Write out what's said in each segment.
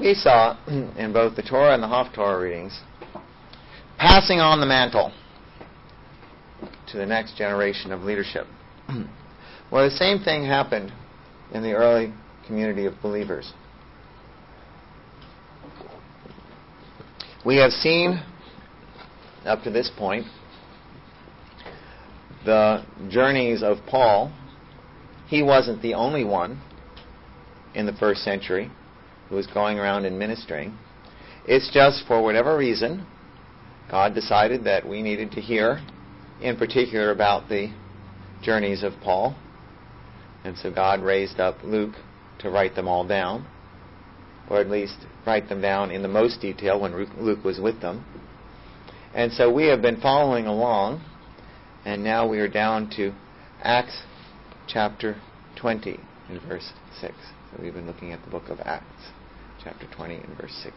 we saw in both the Torah and the Haftorah readings, passing on the mantle to the next generation of leadership. Well, the same thing happened in the early community of believers. We have seen, up to this point, the journeys of Paul. He wasn't the only one in the first century who was going around and ministering. It's just for whatever reason, God decided that we needed to hear, in particular, about the journeys of Paul. And so God raised up Luke to write them all down, or at least write them down in the most detail when Luke was with them. And so we have been following along, and now we are down to Acts chapter 20 in verse 6. So we've been looking at the book of Acts, chapter 20 and verse 6.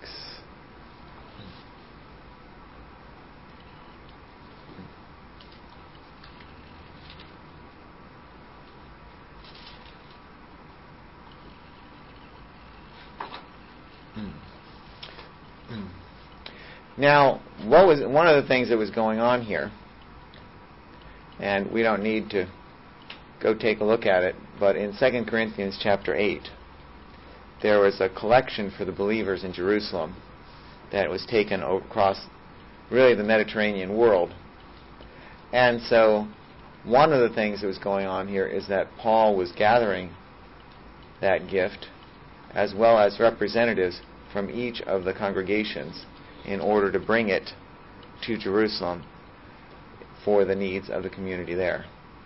Now, what was one of the things that was going on here, and we don't need to go take a look at it, but in 2 Corinthians chapter 8, there was a collection for the believers in Jerusalem that was taken across really the Mediterranean world. And so one of the things that was going on here is that Paul was gathering that gift as well as representatives from each of the congregations in order to bring it to Jerusalem for the needs of the community there.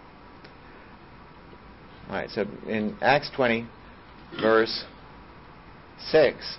All right, so in Acts 20, verse 6,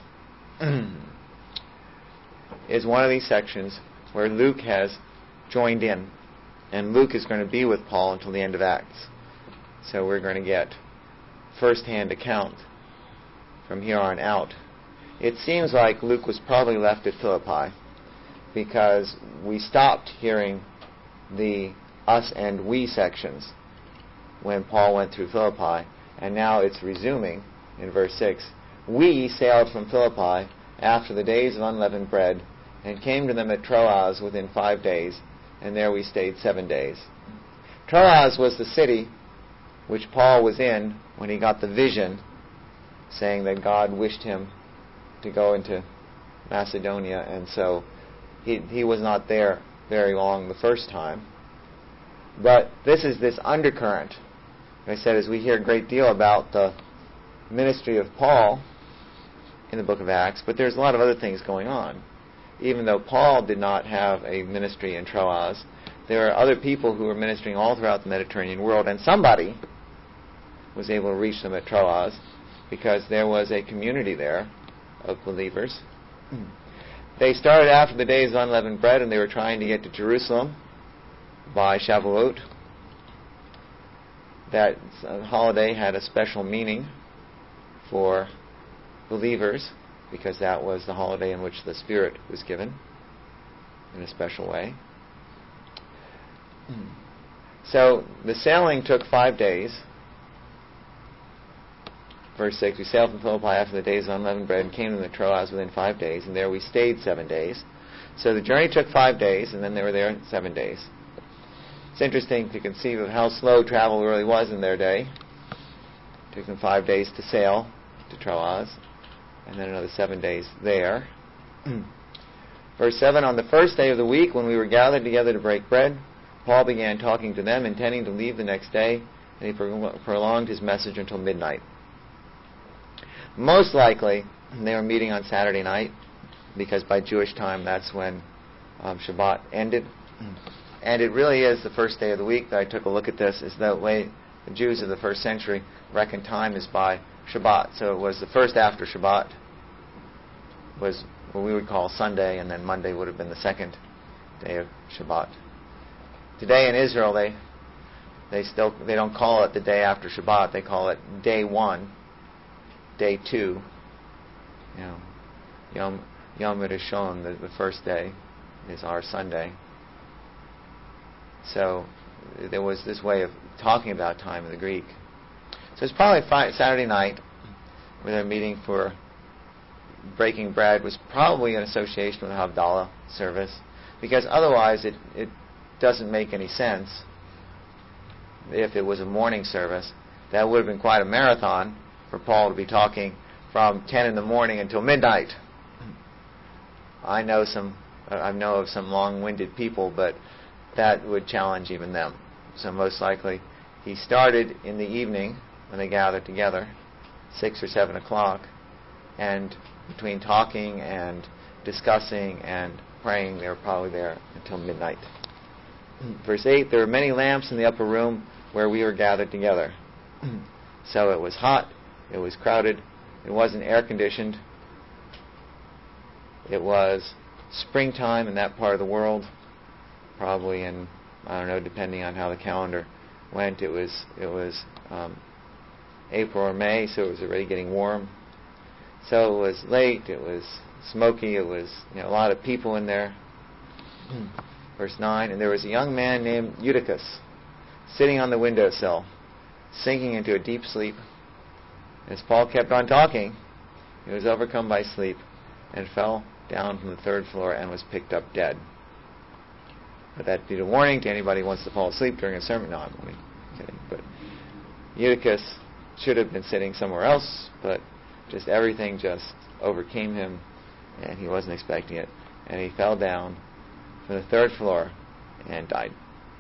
is one of these sections where Luke has joined in. And Luke is going to be with Paul until the end of Acts. So we're going to get first-hand account from here on out. It seems like Luke was probably left at Philippi because we stopped hearing the us and we sections when Paul went through Philippi, and now it's resuming in verse 6. We sailed from Philippi after the days of unleavened bread and came to them at Troas within 5 days, and there we stayed 7 days. Troas was the city which Paul was in when he got the vision saying that God wished him to go into Macedonia, and so he was not there very long the first time. But this is this undercurrent. Like I said, as we hear a great deal about the ministry of Paul in the book of Acts, but there's a lot of other things going on. Even though Paul did not have a ministry in Troas, there are other people who were ministering all throughout the Mediterranean world, and somebody was able to reach them at Troas because there was a community there of believers. They started after the days of unleavened bread, and they were trying to get to Jerusalem by Shavuot. That holiday had a special meaning for believers because that was the holiday in which the Spirit was given in a special way. So the sailing took 5 days. Verse 6, we sailed from Philippi after the days of unleavened bread and came to the Troas within 5 days, and there we stayed 7 days. So the journey took 5 days, and then they were there 7 days. It's interesting to conceive of how slow travel really was in their day. It took them 5 days to sail to Troas, and then another 7 days there. Verse 7, on the first day of the week, when we were gathered together to break bread, Paul began talking to them, intending to leave the next day, and he prolonged his message until midnight. Most likely, they were meeting on Saturday night, because by Jewish time, that's when Shabbat ended. And it really is the first day of the week that I took a look at this, is the way the Jews of the first century reckoned time is by Shabbat. So it was the first after Shabbat, was what we would call Sunday, and then Monday would have been the second day of Shabbat. Today in Israel, they don't call it the day after Shabbat. They call it day 1, day 2. Yom Rishon, the first day, is our Sunday. So there was this way of talking about time in the Greek. So it's probably Saturday night where they're meeting for breaking bread was probably in association with the Havdalah service, because otherwise it doesn't make any sense. If it was a morning service, that would have been quite a marathon for Paul to be talking from 10 in the morning until midnight. I know of some long-winded people, but that would challenge even them. So most likely he started in the evening when they gathered together, 6 or 7 o'clock, and between talking and discussing and praying, they were probably there until midnight. Verse 8, there were many lamps in the upper room where we were gathered together. So it was hot, it was crowded, it wasn't air-conditioned. It was springtime in that part of the world, probably in, I don't know, depending on how the calendar went, it was April or May, so it was already getting warm. So it was late, it was smoky, it was a lot of people in there. Verse 9, and there was a young man named Eutychus sitting on the windowsill, sinking into a deep sleep. As Paul kept on talking, he was overcome by sleep and fell down from the 3rd floor and was picked up dead. But that'd be a warning to anybody who wants to fall asleep during a sermon. No, I'm only kidding. But Eutychus should have been sitting somewhere else, but just everything just overcame him, and he wasn't expecting it. And he fell down from the 3rd floor and died.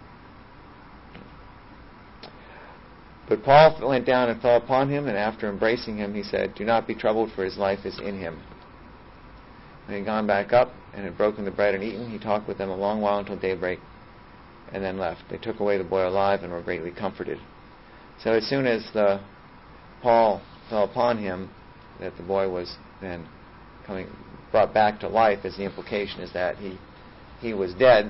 But Paul went down and fell upon him, and after embracing him, he said, do not be troubled, for his life is in him. When he had gone back up and had broken the bread and eaten, he talked with them a long while until daybreak, and then left. They took away the boy alive and were greatly comforted. So as soon as Paul fell upon him, that the boy was then brought back to life, as the implication is that he was dead.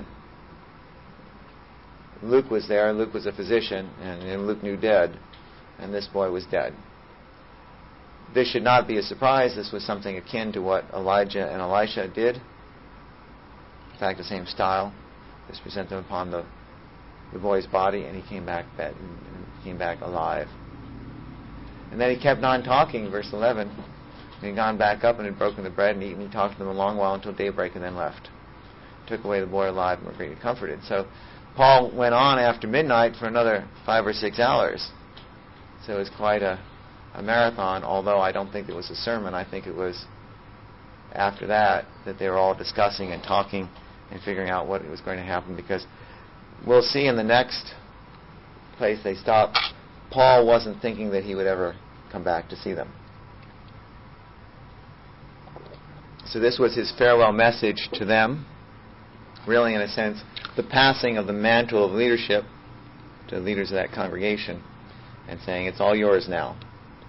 Luke was there. Luke was a physician, and Luke knew dead, and this boy was dead. This should not be a surprise. This was something akin to what Elijah and Elisha did. In fact, the same style. Just present them upon the boy's body, and he came back dead, and came back alive. And then he kept on talking, verse 11. He had gone back up and had broken the bread and eaten. He talked to them a long while until daybreak, and then left. Took away the boy alive and were greatly comforted. So Paul went on after midnight for another 5 or 6 hours. So it was quite a marathon, although I don't think it was a sermon. I think it was after that they were all discussing and talking and figuring out what was going to happen, because we'll see in the next place they stop, Paul wasn't thinking that he would ever come back to see them. So this was his farewell message to them, really in a sense the passing of the mantle of leadership to the leaders of that congregation, and saying, it's all yours now.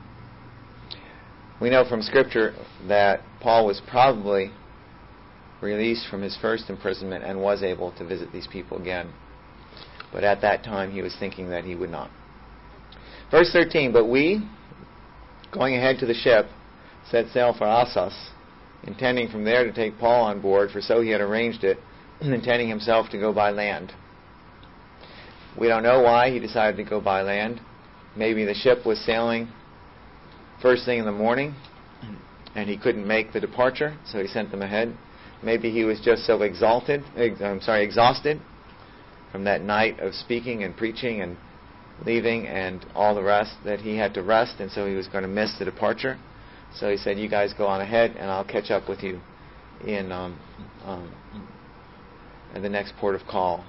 We know from Scripture that Paul was probably released from his first imprisonment and was able to visit these people again. But at that time he was thinking that he would not. Verse 13, but we, going ahead to the ship, set sail for Assos, intending from there to take Paul on board, for so he had arranged it, intending himself to go by land. We don't know why he decided to go by land. Maybe the ship was sailing first thing in the morning, and he couldn't make the departure, so he sent them ahead. Maybe he was just so exhausted from that night of speaking and preaching and leaving and all the rest, that he had to rest, and so he was going to miss the departure. So he said, you guys go on ahead, and I'll catch up with you in at the next port of call.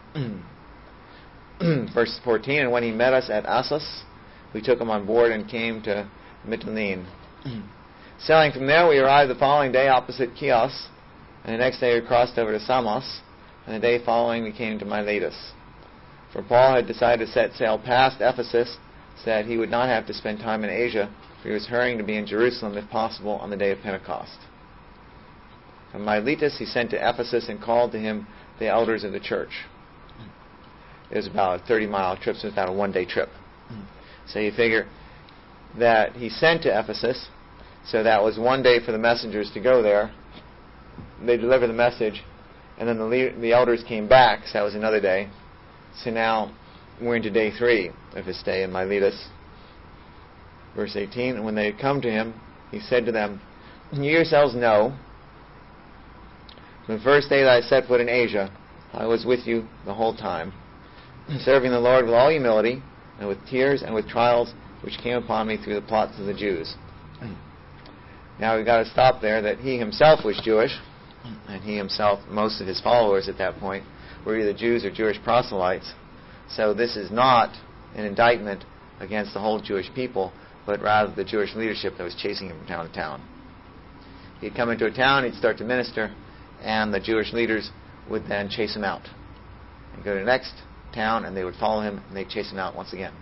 Verse 14, and when he met us at Assos, we took him on board and came to Mytilene. Sailing from there, we arrived the following day opposite Chios, and the next day we crossed over to Samos, and the day following we came to Miletus. For Paul had decided to set sail past Ephesus, so that he would not have to spend time in Asia, for he was hurrying to be in Jerusalem, if possible, on the day of Pentecost. From Miletus he sent to Ephesus and called to him the elders of the church. It was about a 30-mile trip, so it was about a one-day trip. So you figure that he sent to Ephesus, so that was one day for the messengers to go there. They delivered the message, and then the elders came back, so that was another day. So now we're into day 3 of his stay in Miletus. Verse 18, and when they had come to him, he said to them, You yourselves know, from the first day that I set foot in Asia, I was with you the whole time, serving the Lord with all humility, and with tears and with trials which came upon me through the plots of the Jews. Now we've got to stop there that he himself was Jewish, and he himself, most of his followers at that point, were either Jews or Jewish proselytes. So this is not an indictment against the whole Jewish people, but rather the Jewish leadership that was chasing him from town to town. He'd come into a town, he'd start to minister, and the Jewish leaders would then chase him out. He'd go to the next town, and they would follow him, and they'd chase him out once again.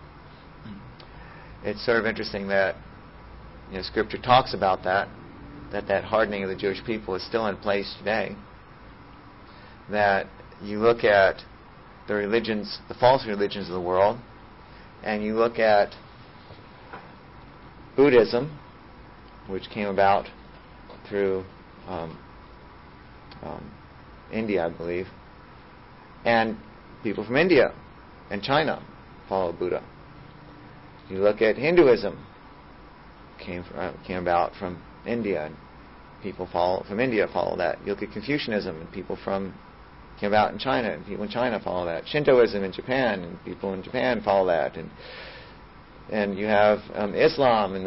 It's sort of interesting that Scripture talks about that hardening of the Jewish people is still in place today. That you look at the religions, the false religions of the world, and you look at Buddhism, which came about through India, I believe, and people from India and China follow Buddha. You look at Hinduism, came about from India, and people from India follow that. You look at Confucianism, and people came about in China, and people in China follow that. Shintoism in Japan, and people in Japan follow that. And you have Islam in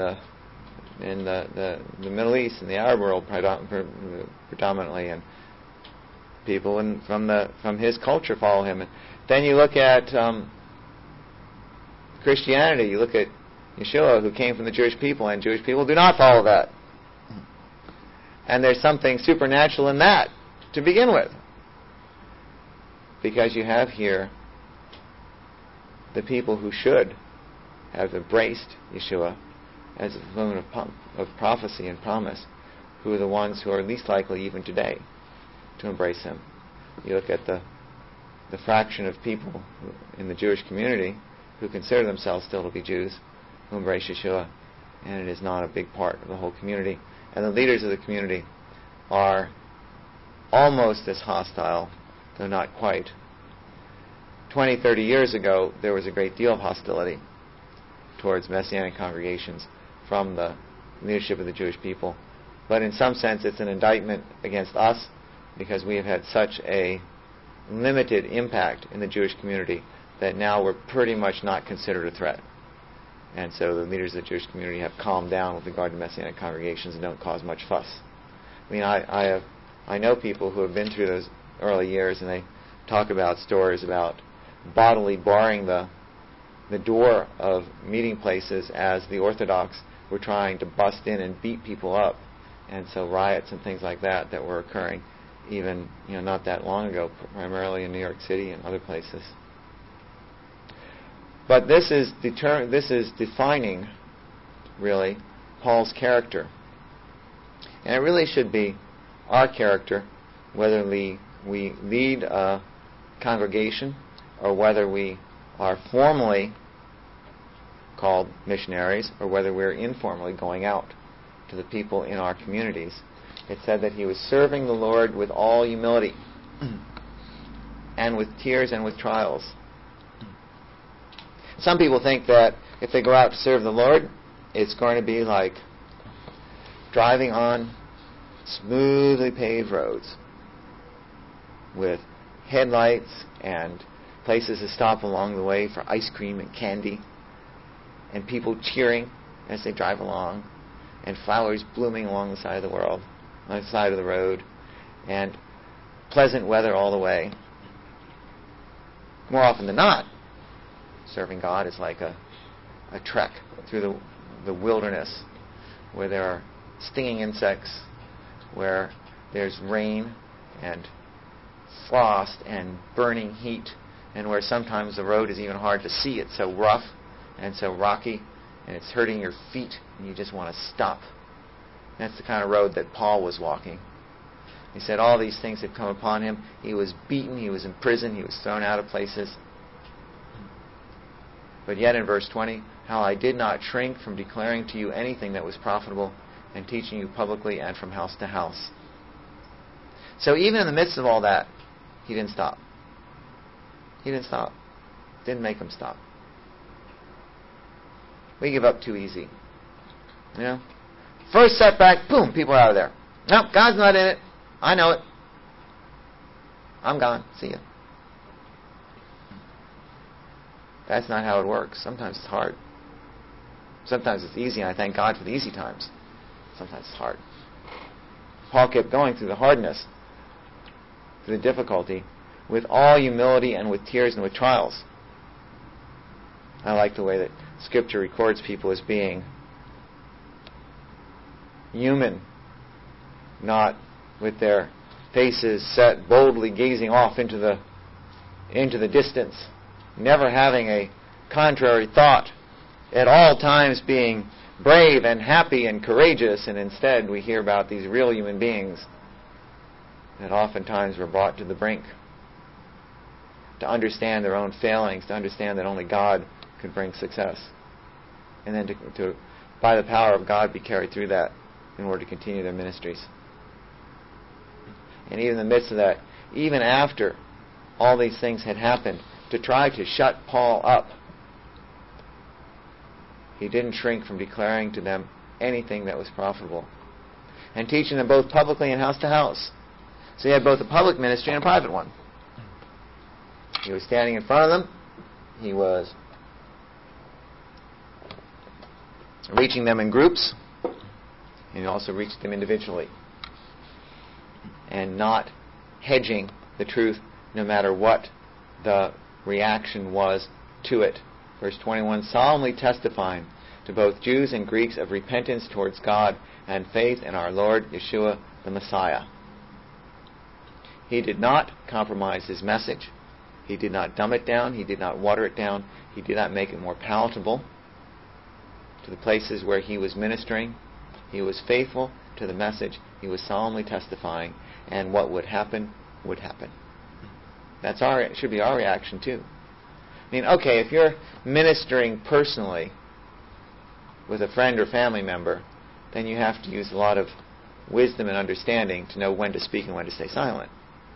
the Middle East and the Arab world predominantly, and people from his culture follow him. And then you look at Christianity. You look at Yeshua, who came from the Jewish people, and Jewish people do not follow that. And there's something supernatural in that to begin with, because you have here the people who should have embraced Yeshua as a fulfillment of prophecy and promise, who are the ones who are least likely even today to embrace him. You look at the fraction of people in the Jewish community who consider themselves still to be Jews, who embrace Yeshua, and it is not a big part of the whole community. And the leaders of the community are almost as hostile, though not quite. 20, 30 years ago, there was a great deal of hostility towards Messianic congregations from the leadership of the Jewish people. But in some sense, it's an indictment against us, because we have had such a limited impact in the Jewish community that now we're pretty much not considered a threat. And so the leaders of the Jewish community have calmed down with regard to Messianic congregations and don't cause much fuss. I mean, I know people who have been through those early years, and they talk about stories about bodily barring the door of meeting places as the Orthodox were trying to bust in and beat people up. And so riots and things like that were occurring even not that long ago, primarily in New York City and other places. But this is defining, really, Paul's character. And it really should be our character, whether we lead a congregation or whether we are formally called missionaries or whether we're informally going out to the people in our communities. It said that he was serving the Lord with all humility and with tears and with trials. Some people think that if they go out to serve the Lord, it's going to be like driving on smoothly paved roads with headlights and places to stop along the way for ice cream and candy, and people cheering as they drive along, and flowers blooming along the side of the road, and pleasant weather all the way. More often than not, serving God is like a trek through the wilderness, where there are stinging insects, where there's rain and frost and burning heat, and where sometimes the road is even hard to see. It's so rough and so rocky, and it's hurting your feet, and you just want to stop. That's the kind of road that Paul was walking. He said all these things had come upon him. He was beaten, he was in prison, he was thrown out of places. But yet in verse 20, how I did not shrink from declaring to you anything that was profitable and teaching you publicly and from house to house. So even in the midst of all that, he didn't stop. He didn't stop. Didn't make him stop. We give up too easy. First setback, boom, people are out of there. Nope, God's not in it. I know it. I'm gone. See ya. That's not how it works. Sometimes it's hard. Sometimes it's easy, and I thank God for the easy times. Sometimes it's hard. Paul kept going through the hardness, through the difficulty, with all humility and with tears and with trials. I like the way that Scripture records people as being human, not with their faces set, boldly gazing off into the distance, never having a contrary thought, at all times being brave and happy and courageous, and instead we hear about these real human beings that oftentimes were brought to the brink to understand their own failings, to understand that only God could bring success, and then to by the power of God be carried through that in order to continue their ministries. And even in the midst of that, even after all these things had happened, to try to shut Paul up, he didn't shrink from declaring to them anything that was profitable, and teaching them both publicly and house to house. So he had both a public ministry and a private one. He was standing in front of them. He was reaching them in groups, and he also reached them individually, and not hedging the truth no matter what the reaction was to it. Verse 21, solemnly testifying to both Jews and Greeks of repentance towards God and faith in our Lord Yeshua the Messiah. He did not compromise his message. He did not dumb it down. He did not water it down. He did not make it more palatable to the places where he was ministering. He was faithful to the message. He was solemnly testifying, and what would happen would happen. It should be our reaction too. I mean, okay, if you're ministering personally with a friend or family member, then you have to use a lot of wisdom and understanding to know when to speak and when to stay silent.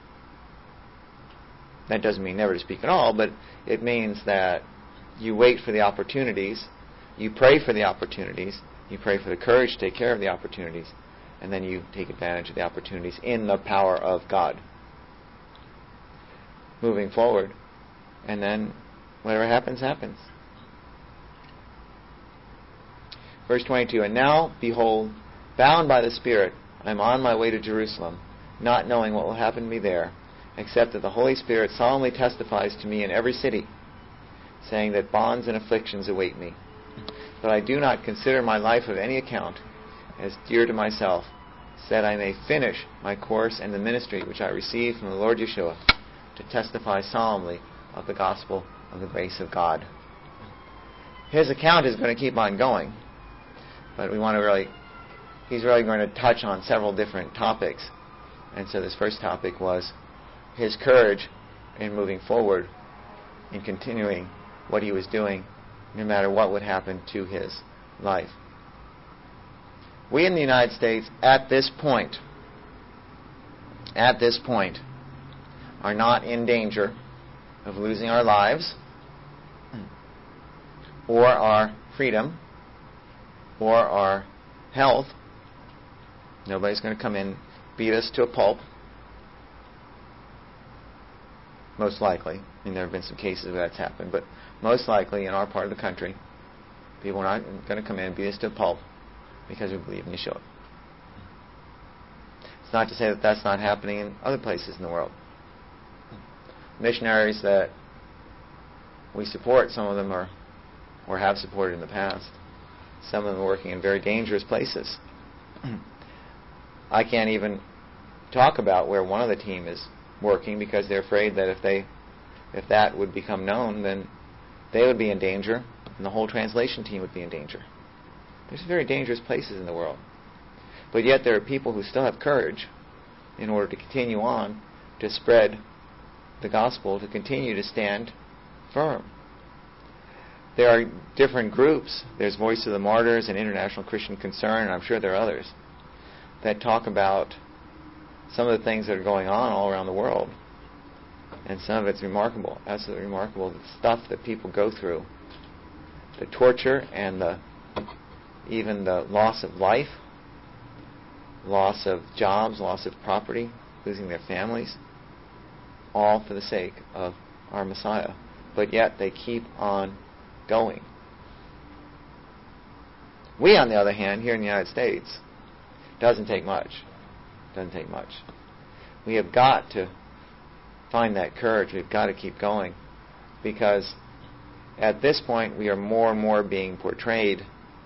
That doesn't mean never to speak at all, but it means that you wait for the opportunities, you pray for the opportunities, you pray for the courage to take care of the opportunities, and then you take advantage of the opportunities in the power of God. Moving forward, and then whatever happens, happens. Verse 22, and now, behold, bound by the Spirit, I am on my way to Jerusalem, not knowing what will happen to me there, except that the Holy Spirit solemnly testifies to me in every city, saying that bonds and afflictions await me. But I do not consider my life of any account as dear to myself, so that I may finish my course and the ministry which I received from the Lord Yeshua, to testify solemnly of the gospel of the grace of God. His account is going to keep on going, but he's really going to touch on several different topics. And so this first topic was his courage in moving forward, in continuing what he was doing, no matter what would happen to his life. We in the United States, at this point, are not in danger of losing our lives, or our freedom, or our health. Nobody's going to come in, beat us to a pulp. Most likely. I mean, there have been some cases where that's happened, but most likely in our part of the country, people are not going to come in and beat us to a pulp because we believe in Yeshua. It's not to say that that's not happening in other places in the world. Missionaries that we support, some of them are, or have supported in the past. Some of them are working in very dangerous places. I can't even talk about where one of the team is working because they're afraid that if that would become known, then they would be in danger, and the whole translation team would be in danger. There's very dangerous places in the world. But yet there are people who still have courage in order to continue on to spread the gospel, to continue to stand firm. There are different groups. There's Voice of the Martyrs and International Christian Concern, and I'm sure there are others, that talk about some of the things that are going on all around the world. And some of it's remarkable, absolutely remarkable, the stuff that people go through, the torture and even the loss of life loss of jobs, loss of property, losing their families, all for the sake of our Messiah. But yet they keep on going. We, on the other hand, here in the United States, doesn't take much. We have got to find that courage. We've got to keep going, because at this point we are more and more being portrayed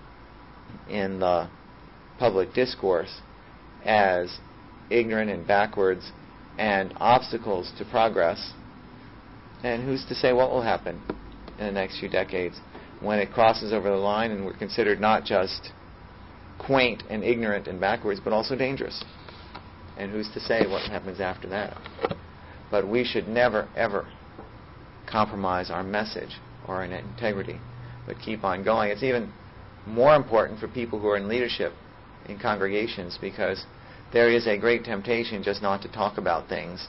in the public discourse as ignorant and backwards and obstacles to progress. And who's to say what will happen in the next few decades when it crosses over the line and we're considered not just quaint and ignorant and backwards, but also dangerous? And who's to say what happens after that? But we should never, ever compromise our message or our integrity, but keep on going. It's even more important for people who are in leadership in congregations, because there is a great temptation just not to talk about things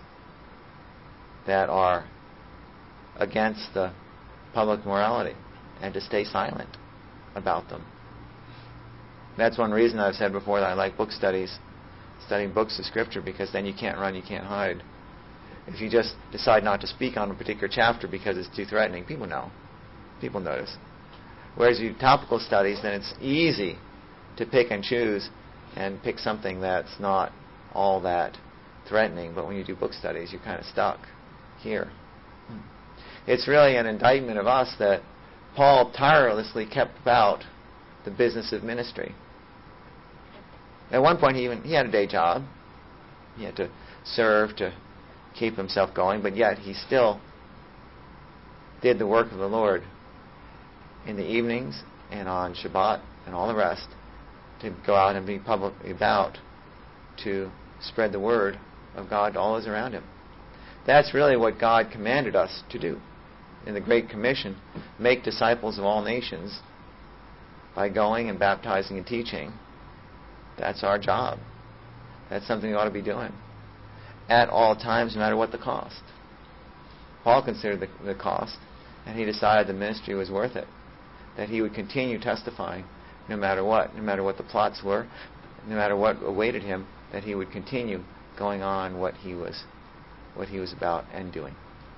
that are against the public morality and to stay silent about them. That's one reason I've said before that I like book studies, studying books of Scripture, because then you can't run, you can't hide. If you just decide not to speak on a particular chapter because it's too threatening, people know. People notice. Whereas you do topical studies, then it's easy to pick and choose and pick something that's not all that threatening. But when you do book studies, you're kind of stuck here. It's really an indictment of us that Paul tirelessly kept about the business of ministry. At one point, he had a day job. He had to serve to keep himself going, but yet he still did the work of the Lord in the evenings and on Shabbat and all the rest, to go out and be publicly about to spread the word of God to all those around him. That's really what God commanded us to do in the Great Commission: make disciples of all nations by going and baptizing and teaching. That's our job. That's something we ought to be doing at all times, no matter what the cost. Paul considered the cost, and he decided the ministry was worth it, that he would continue testifying no matter what the plots were, no matter what awaited him, that he would continue going on what he was about and doing.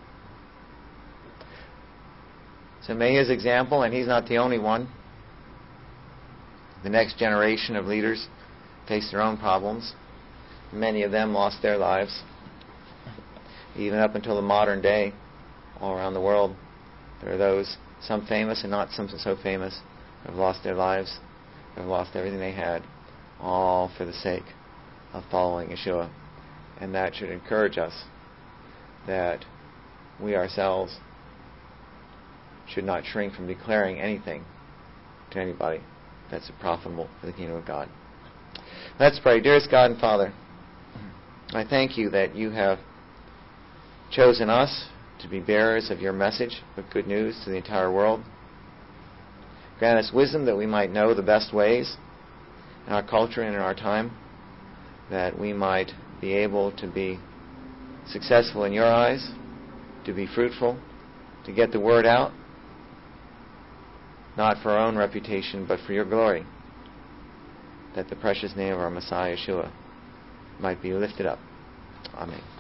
So may his example, and he's not the only one, the next generation of leaders face their own problems. Many of them lost their lives. Even up until the modern day, all around the world, there are those, some famous and not some so famous, who have lost their lives, who have lost everything they had, all for the sake of following Yeshua. And that should encourage us that we ourselves should not shrink from declaring anything to anybody that's profitable for the kingdom of God. Let's pray. Dearest God and Father, I thank you that you have chosen us to be bearers of your message of good news to the entire world. Grant us wisdom that we might know the best ways in our culture and in our time, that we might be able to be successful in your eyes, to be fruitful, to get the word out, not for our own reputation, but for your glory, that the precious name of our Messiah, Yeshua, might be lifted up. Amen.